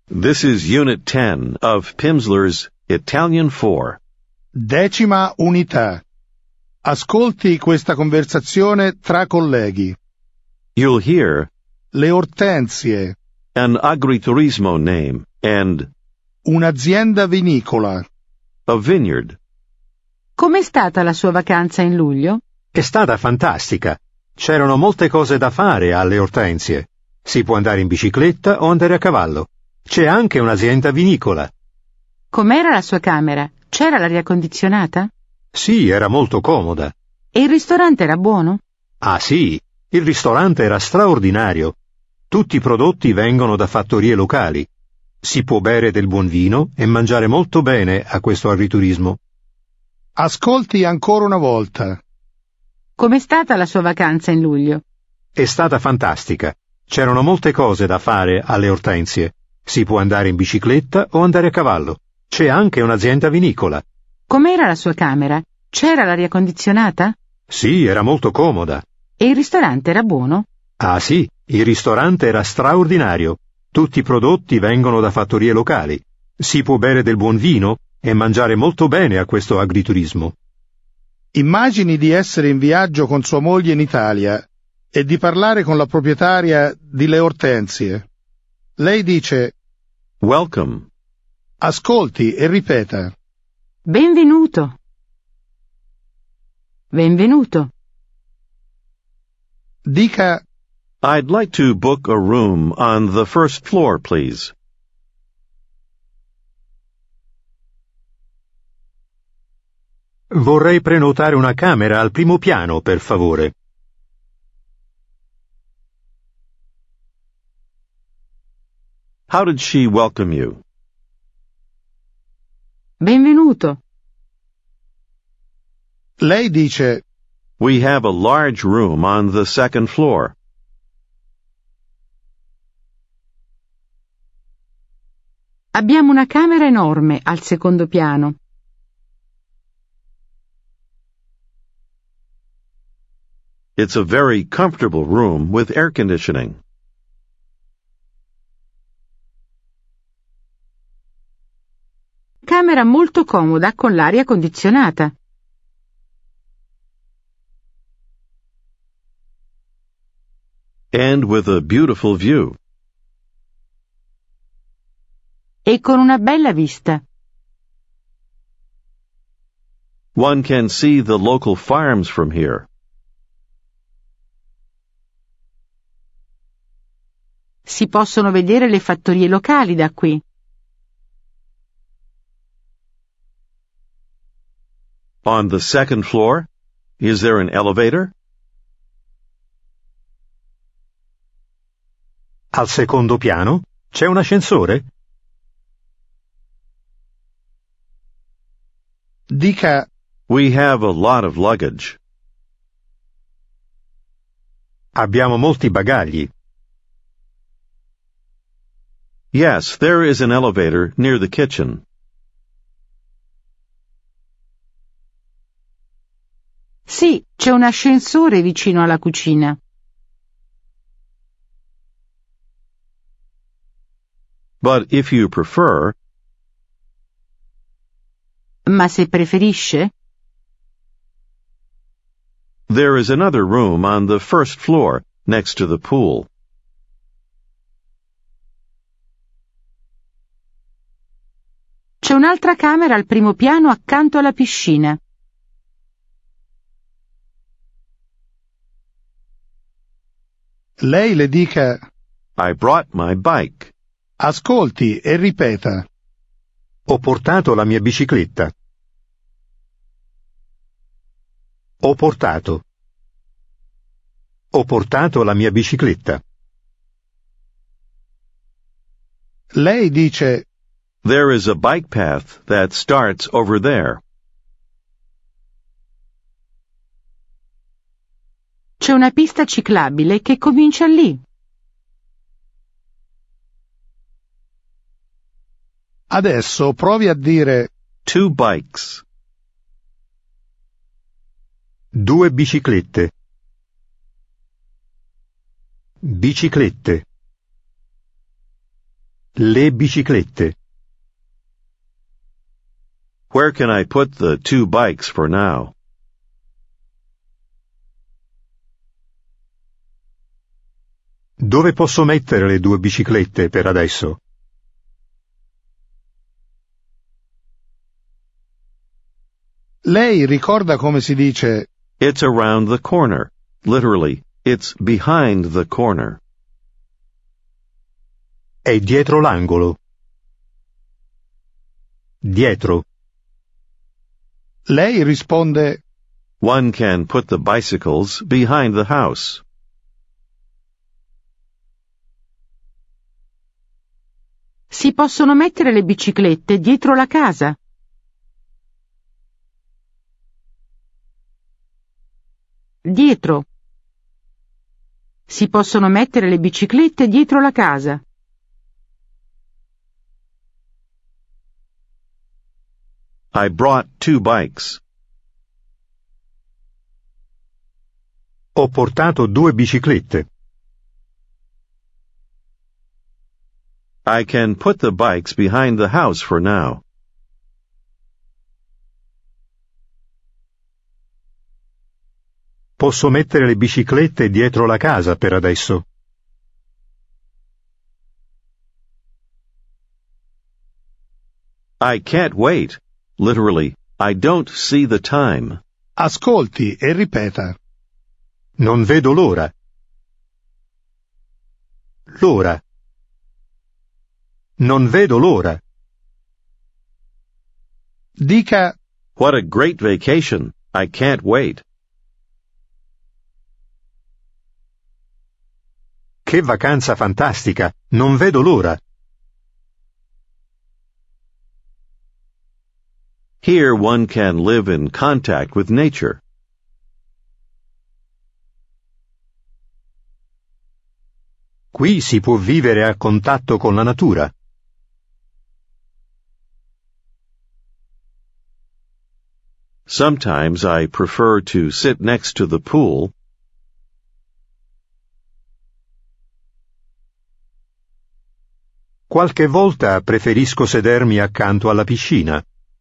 This is Unit 10 of Pimsleur's Italian 4. 10ª unità. Ascolti questa conversazione tra colleghi. You'll hear Le ortensie, an agriturismo name and un'azienda vinicola. a vineyard. Com'è stata la sua vacanza in luglio? È stata fantastica. C'erano molte cose da fare alle Ortensie. Si può andare in bicicletta o andare a cavallo. C'è anche un'azienda vinicola. Com'era la sua camera? C'era l'aria condizionata? Sì, era molto comoda. E il ristorante era buono? Ah sì, il ristorante era straordinario. Tutti i prodotti vengono da fattorie locali. Si può bere del buon vino e mangiare molto bene a questo agriturismo. Ascolti ancora una volta. Com'è stata la sua vacanza in luglio? È stata fantastica. C'erano molte cose da fare alle Ortensie. Si può andare in bicicletta o andare a cavallo. C'è anche un'azienda vinicola. Com'era la sua camera? C'era l'aria condizionata? Sì, era molto comoda. E il ristorante era buono? Ah sì, il ristorante era straordinario. Tutti i prodotti vengono da fattorie locali. Si può bere del buon vino e mangiare molto bene a questo agriturismo. Immagini di essere in viaggio con sua moglie in Italia e di parlare con la proprietaria di Le Ortensie. Lei dice: Welcome. ascolti e ripeta. Benvenuto. Benvenuto. Dica: I'd like to book a room on the first floor, please. Vorrei prenotare una camera al primo piano, per favore. How did she welcome you? Benvenuto. lei dice: We have a large room on the second floor. Abbiamo una camera enorme al secondo piano. It's a very comfortable room with air conditioning. Camera molto comoda con l'aria condizionata. And with a beautiful view. E con una bella vista. One can see the local farms from here. Si possono vedere le fattorie locali da qui. On the second floor, is there an elevator? Al secondo piano c'è un ascensore? Dica: We have a lot of luggage. Abbiamo molti bagagli. Yes, there is an elevator near the kitchen. Sì, c'è un ascensore vicino alla cucina. But if you prefer, Ma se preferisce, there is another room on the first floor next to the pool. c'è un'altra camera al primo piano accanto alla piscina. lei le dica: I brought my bike. ascolti e ripeta. Ho portato la mia bicicletta. Ho portato. Ho portato la mia bicicletta. Lei dice: There is a bike path that starts over there. C'è una pista ciclabile che comincia lì. adesso provi a dire: 2 bikes. 2 biciclette. Biciclette. Le biciclette. Where can I put the 2 bikes for now? Dove posso mettere le 2 biciclette per adesso? Lei ricorda come si dice It's around the corner. Literally, it's behind the corner. È dietro l'angolo. Dietro. Lei risponde One can put the bicycles behind the house. Si possono mettere le biciclette dietro la casa. Dietro. Si possono mettere le biciclette dietro la casa. I brought 2 bikes. Ho portato 2 biciclette. I can put the bikes behind the house for now. Posso mettere le biciclette dietro la casa per adesso. I can't wait. Literally, I don't see the time. ascolti e ripeta. Non vedo l'ora. L'ora. Non vedo l'ora. Dica What a great vacation. I can't wait. Che vacanza fantastica. Non vedo l'ora. Here one can live in contact with nature. Qui si può vivere a contatto con la natura. Sometimes I prefer to sit next to the pool. Qualche volta preferisco sedermi accanto alla piscina.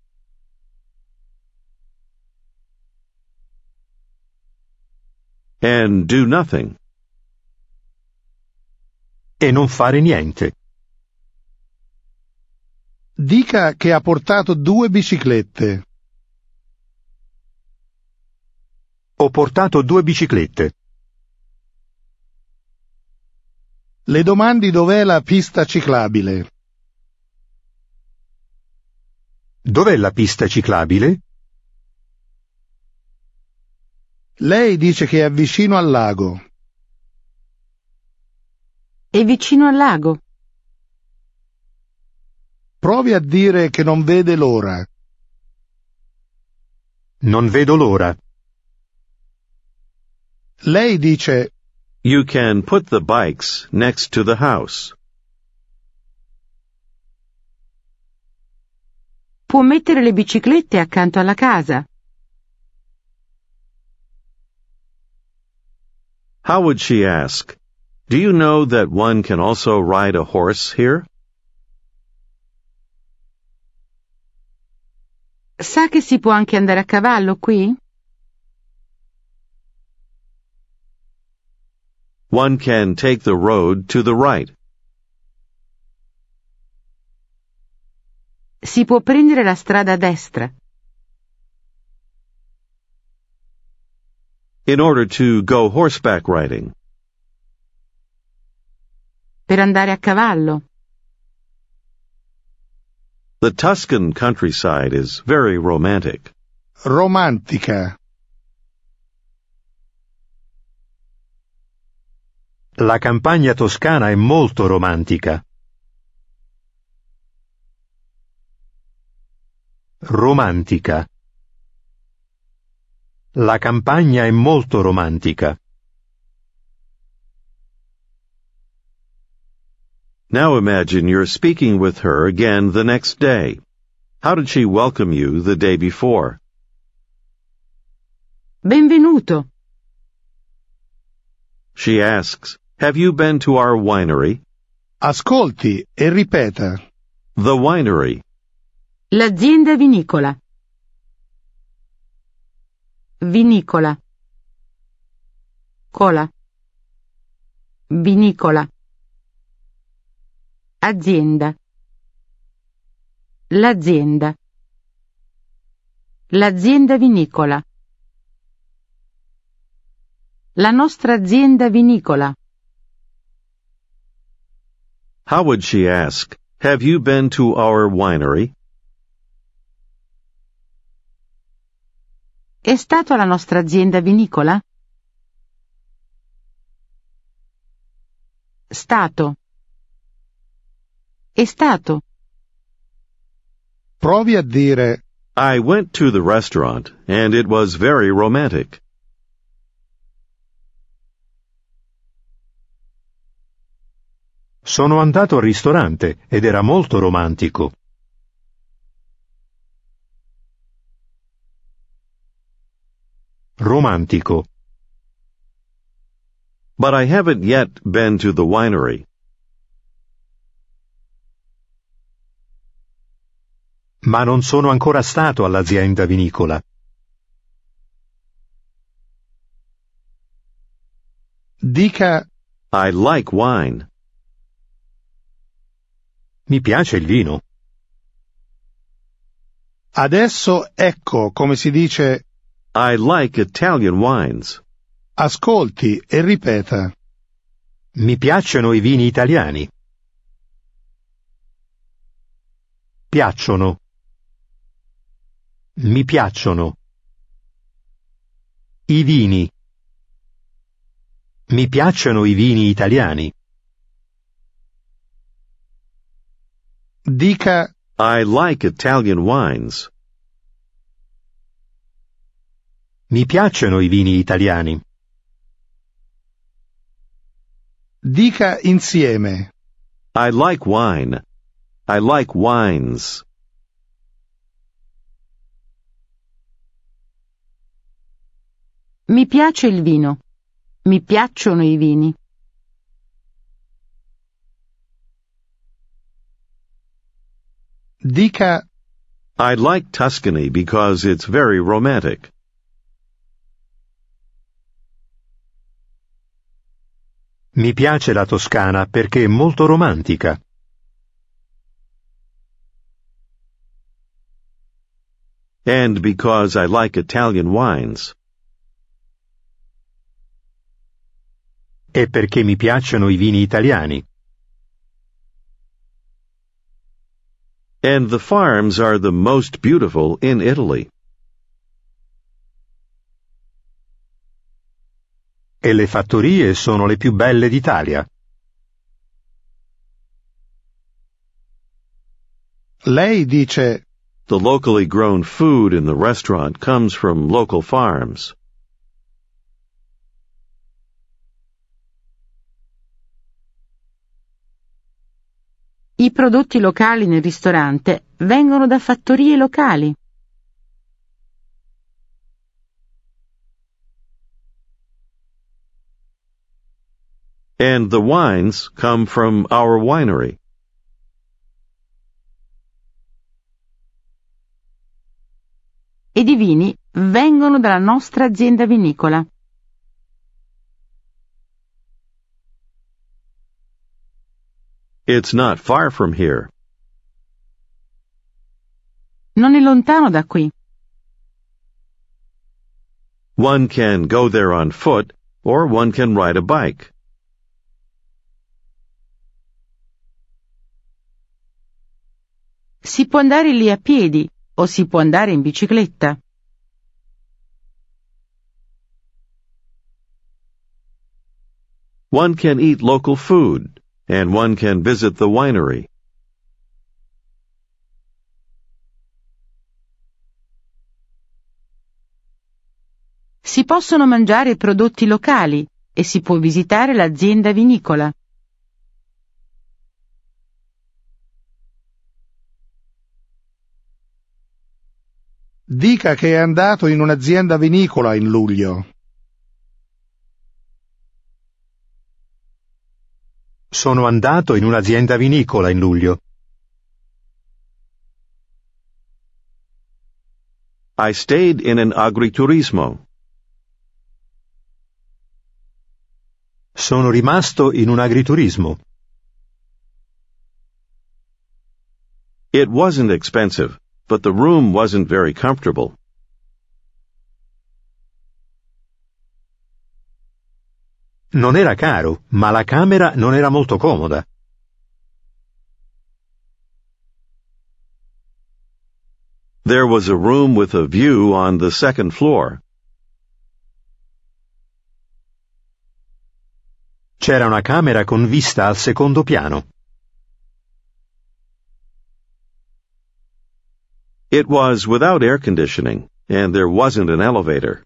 And do nothing. E non fare niente. Dica che ha portato 2 biciclette. Ho portato 2 biciclette. Le domandi dov'è la pista ciclabile. Dov'è la pista ciclabile? Lei dice che è vicino al lago. È vicino al lago. Provi a dire che non vede l'ora. Non vedo l'ora. Lei dice You can put the bikes next to the house. Può mettere le biciclette accanto alla casa. How would she ask? Do you know that one can also ride a horse here? Sa che si può anche andare a cavallo qui? One can take the road to the right. Si può prendere la strada a destra. In order to go horseback riding. Per andare a cavallo. The Tuscan countryside is very romantic. romantica. La campagna toscana è molto romantica. Romantica. La campagna è molto romantica. Now imagine you're speaking with her again the next day. How did she welcome you the day before? Benvenuto. She asks, Have you been to our winery? Ascolti e ripeta. The winery. L'azienda vinicola. Vinicola. Cola. Vinicola. Azienda. L'azienda. L'azienda vinicola. La nostra azienda vinicola. How would she ask, "Have you been to our winery?" È stato alla nostra azienda vinicola? Stato. È stato. Provi a dire I went to the restaurant, and it was very romantic. Sono andato al ristorante ed era molto romantico. Romantico. But I haven't yet been to the winery. Ma non sono ancora stato all'azienda vinicola. dica I like wine. Mi piace il vino. adesso ecco come si dice I like Italian wines. ascolti e ripeta. Mi piacciono i vini italiani. Piacciono. Mi piacciono. I vini. Mi piacciono i vini italiani. Dica I like Italian wines. Mi piacciono i vini italiani. dica insieme. I like wine. I like wines. Mi piace il vino. Mi piacciono i vini. Dica I like Tuscany because it's very romantic. Mi piace la Toscana perché è molto romantica. And because I like Italian wines. E perché mi piacciono i vini italiani. And the farms are the most beautiful in Italy. E le fattorie sono le più belle d'Italia. lei dice The locally grown food in the restaurant comes from local farms. I prodotti locali nel ristorante vengono da fattorie locali. And the wines come from our winery. Ed i vini vengono dalla nostra azienda vinicola. It's not far from here. Non è lontano da qui. One can go there on foot, or one can ride a bike. Si può andare lì a piedi o si può andare in bicicletta. One can eat local food, and one can visit the winery. Si possono mangiare prodotti locali e si può visitare l'azienda vinicola. dica che è andato in un'azienda vinicola in luglio. Sono andato in un'azienda vinicola in luglio. I stayed in an agriturismo. Sono rimasto in un agriturismo. It wasn't expensive, but the room wasn't very comfortable. Non era caro, ma la camera non era molto comoda. There was a room with a view on the second floor. C'era una camera con vista al secondo piano. It was without air conditioning, and there wasn't an elevator.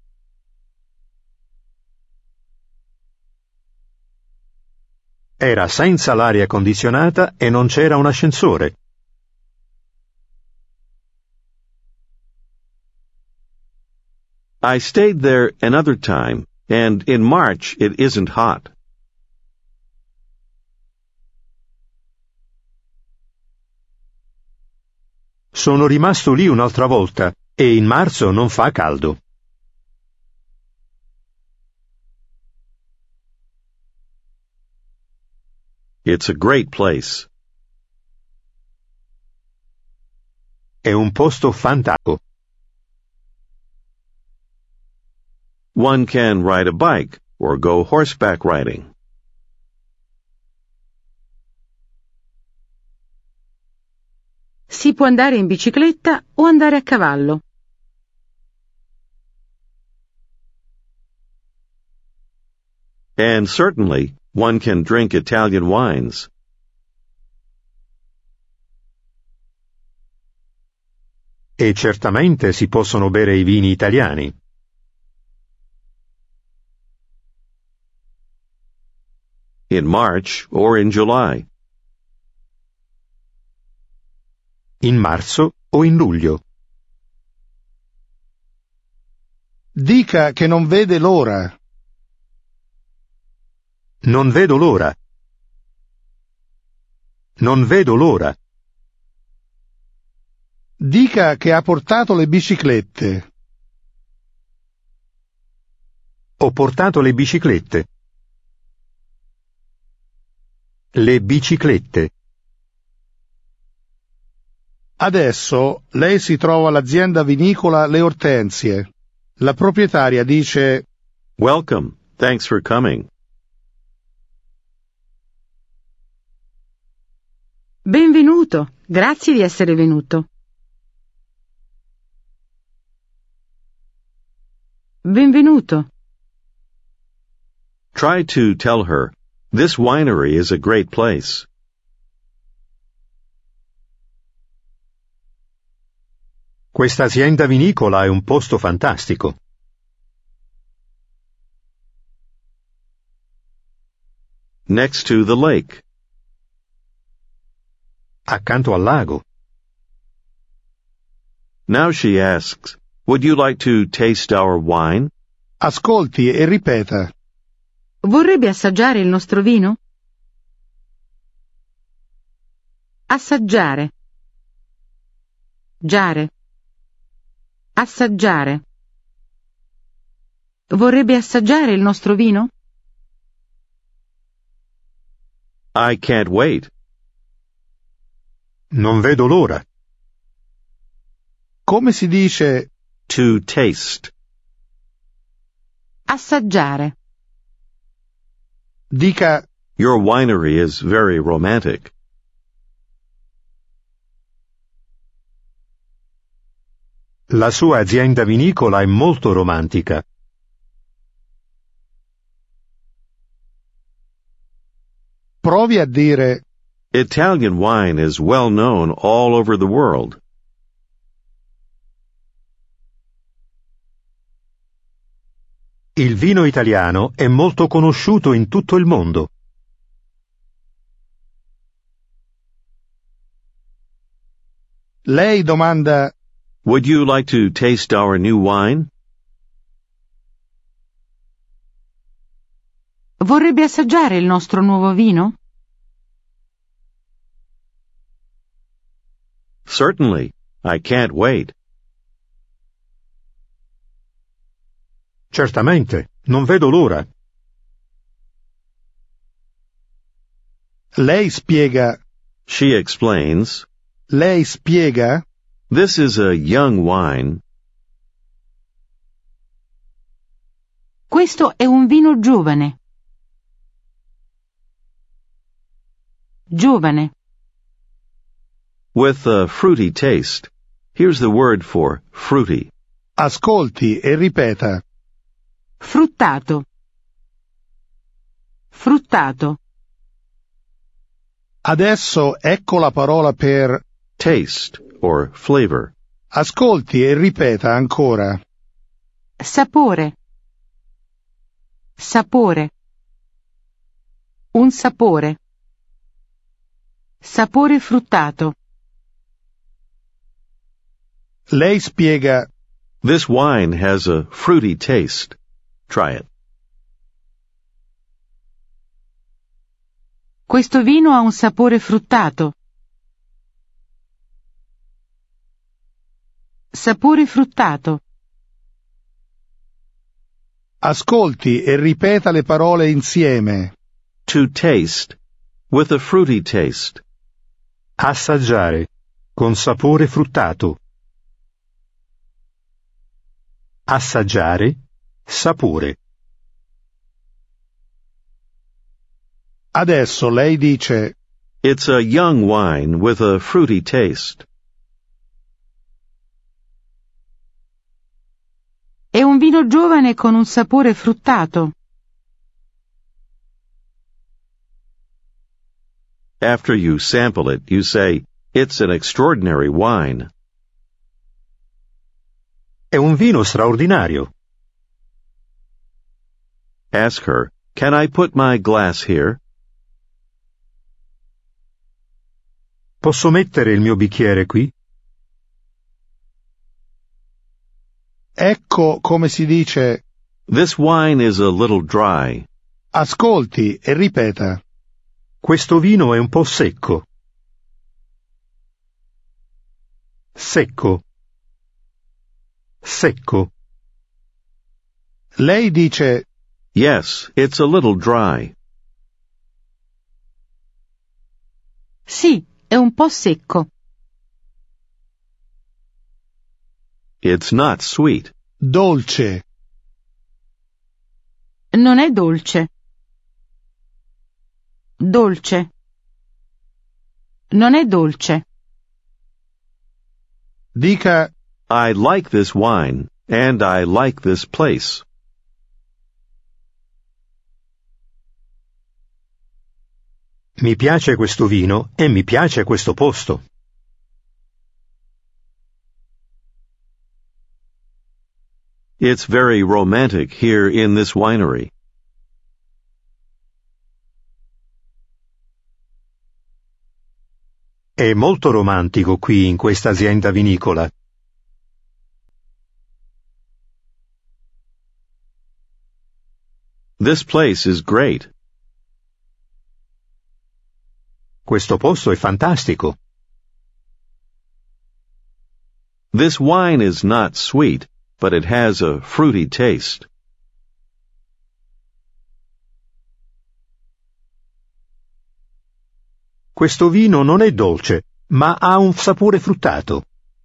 Era senza l'aria condizionata e non c'era un ascensore. I stayed there another time, and in March it isn't hot. Sono rimasto lì un'altra volta e in marzo non fa caldo. It's a great place. È un posto fantastico. One can ride a bike or go horseback riding. Si può andare in bicicletta o andare a cavallo. And certainly, one can drink Italian wines. E certamente si possono bere i vini italiani. In March or in July. In marzo o in luglio. Dica che non vede l'ora. Non vedo l'ora. Non vedo l'ora. Dica che ha portato le biciclette. Ho portato le biciclette. Le biciclette. Adesso lei si trova all'azienda vinicola Le Ortensie. La proprietaria dice: Welcome. Thanks for coming. Benvenuto, grazie di essere venuto. Benvenuto. Try to tell her, this winery is a great place. Questa azienda vinicola è un posto fantastico. Next to the lake. Accanto al lago. Now she asks, would you like to taste our wine? Ascolti e ripeta. Vorrebbe assaggiare il nostro vino? Assaggiare. Giare. Assaggiare. Vorrebbe assaggiare il nostro vino? I can't wait. Non vedo l'ora. Come si dice To taste. Assaggiare. dica Your winery is very romantic. La sua azienda vinicola è molto romantica. provi a dire Italian wine is well known all over the world. Il vino italiano è molto conosciuto in tutto il mondo. lei domanda Would you like to taste our new wine? Vorrebbe assaggiare il nostro nuovo vino? Certainly. I can't wait. Certamente, non vedo l'ora. Lei spiega. She explains, Lei spiega. this is a young wine. Questo è un vino giovane. Giovane. With a fruity taste. Here's the word for fruity. Ascolti e ripeta. Fruttato. Fruttato. Adesso ecco la parola per. Taste, or flavor. Ascolti e ripeta ancora. Sapore. Sapore. Un sapore. Sapore fruttato. Lei spiega. This wine has a fruity taste. Try it. Questo vino ha un sapore fruttato. Sapore fruttato. Ascolti e ripeta le parole insieme. To taste, with a fruity taste. Assaggiare, con sapore fruttato. Assaggiare, sapore. Adesso lei dice. It's a young wine with a fruity taste. È un vino giovane con un sapore fruttato. After you sample it, you say, it's an extraordinary wine. È un vino straordinario. Ask her, can I put my glass here? Posso mettere il mio bicchiere qui? Ecco come si dice. This wine is a little dry. Ascolti e ripeta. Questo vino è un po' secco. Secco. Secco. Lei dice. Yes, it's a little dry. Sì, è un po' secco. It's not sweet. Dolce. Non è dolce. Dolce. Non è dolce. Dica. I like this wine, and I like this place. Mi piace questo vino e mi piace questo posto. It's very romantic here in this winery. È molto romantico qui in questa azienda vinicola. This place is great. Questo posto è fantastico. This wine is not sweet, but it has a fruity taste. Questo vino non è dolce, ma ha un sapore fruttato.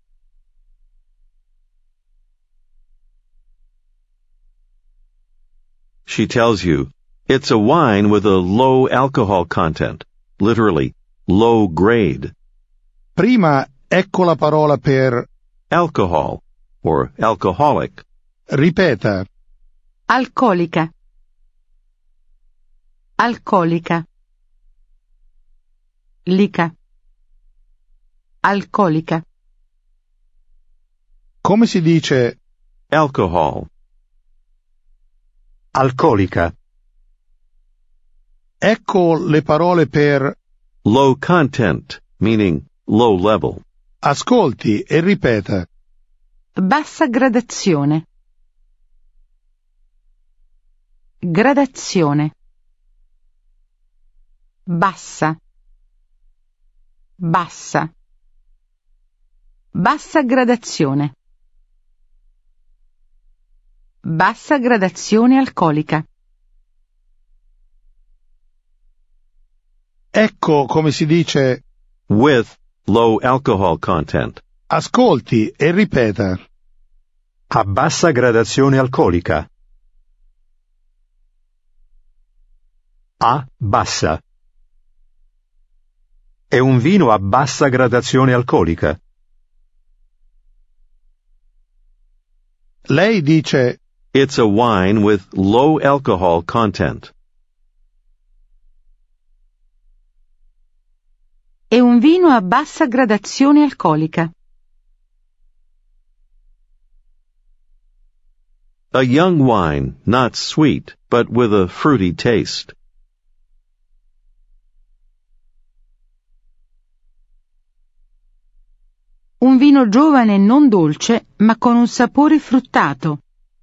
She tells you, it's a wine with a low alcohol content, literally, low grade. Prima ecco la parola per. Alcohol, or alcoholic. Ripeta. Alcolica. Alcolica. Lica. Alcolica. Come si dice. Alcohol. Alcolica. Ecco le parole per. Low content, meaning low level. Ascolti e ripeta. Bassa gradazione. Gradazione. Bassa. Bassa. Bassa gradazione. Bassa gradazione alcolica. Ecco come si dice with low alcohol content. ascolti e ripeta. A bassa gradazione alcolica. A bassa. È un vino a bassa gradazione alcolica. Lei dice It's a wine with low alcohol content. È un vino a bassa gradazione alcolica. A young wine, not sweet, but with a fruity taste. Un vino giovane non dolce, ma con un sapore fruttato.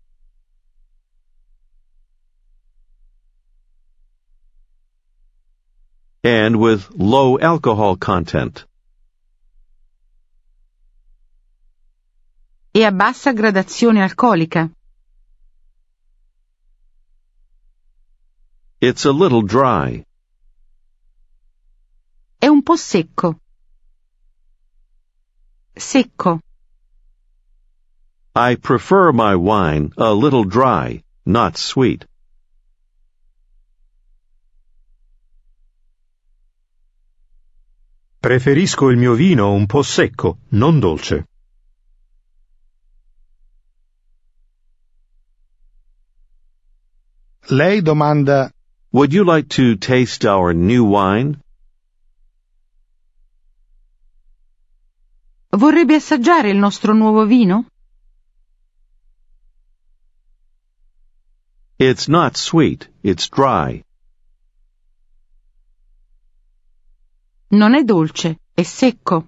And with low alcohol content. E a bassa gradazione alcolica. It's a little dry. È un po' secco. Secco. I prefer my wine a little dry, not sweet. Preferisco il mio vino un po' secco, non dolce. Lei domanda Would you like to taste our new wine? Vorrebbe assaggiare il nostro nuovo vino? It's not sweet, it's dry. Non è dolce, è secco.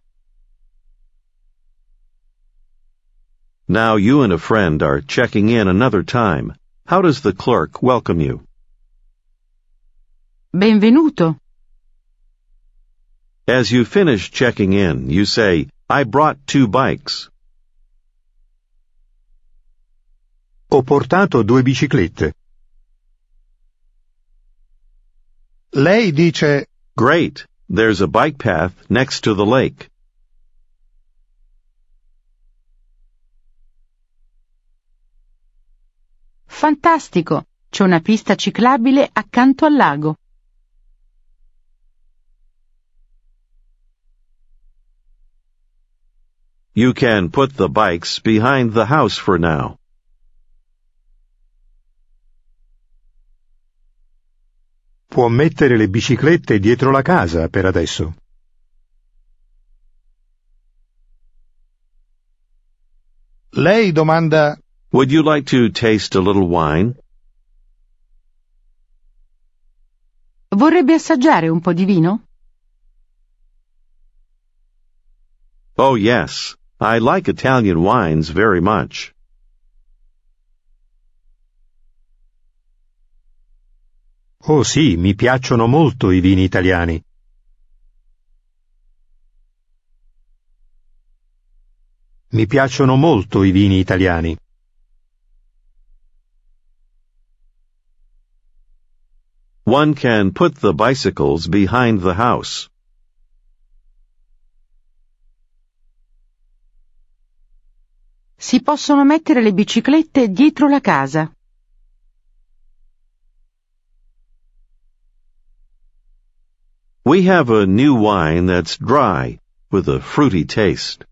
Now you and a friend are checking in another time. How does the clerk welcome you? Benvenuto. As you finish checking in, you say, I brought 2 bikes. Ho portato 2 biciclette. Lei dice Great, there's a bike path next to the lake. Fantastico, c'è una pista ciclabile accanto al lago. You can put the bikes behind the house for now. Può mettere le biciclette dietro la casa per adesso. Lei domanda Would you like to taste a little wine? Vorrebbe assaggiare un po' di vino? Oh yes, I like Italian wines very much. Oh sì, mi piacciono molto i vini italiani. Mi piacciono molto i vini italiani. One can put the bicycles behind the house. Si possono mettere le biciclette dietro la casa. We have a new wine that's dry, with a fruity taste.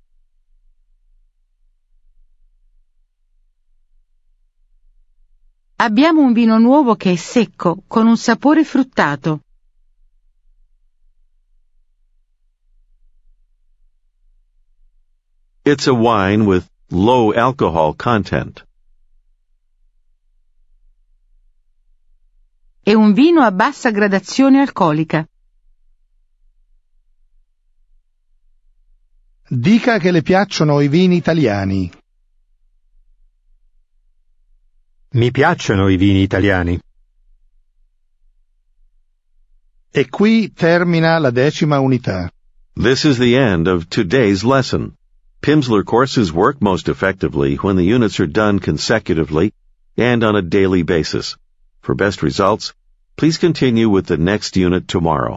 Abbiamo un vino nuovo che è secco, con un sapore fruttato. It's a wine with low alcohol content. È un vino a bassa gradazione alcolica. dica che le piacciono i vini italiani. Mi piacciono i vini italiani. E qui termina la 10ª unità. This is the end of today's lesson. Pimsleur courses work most effectively when the units are done consecutively and on a daily basis. For best results, please continue with the next unit tomorrow.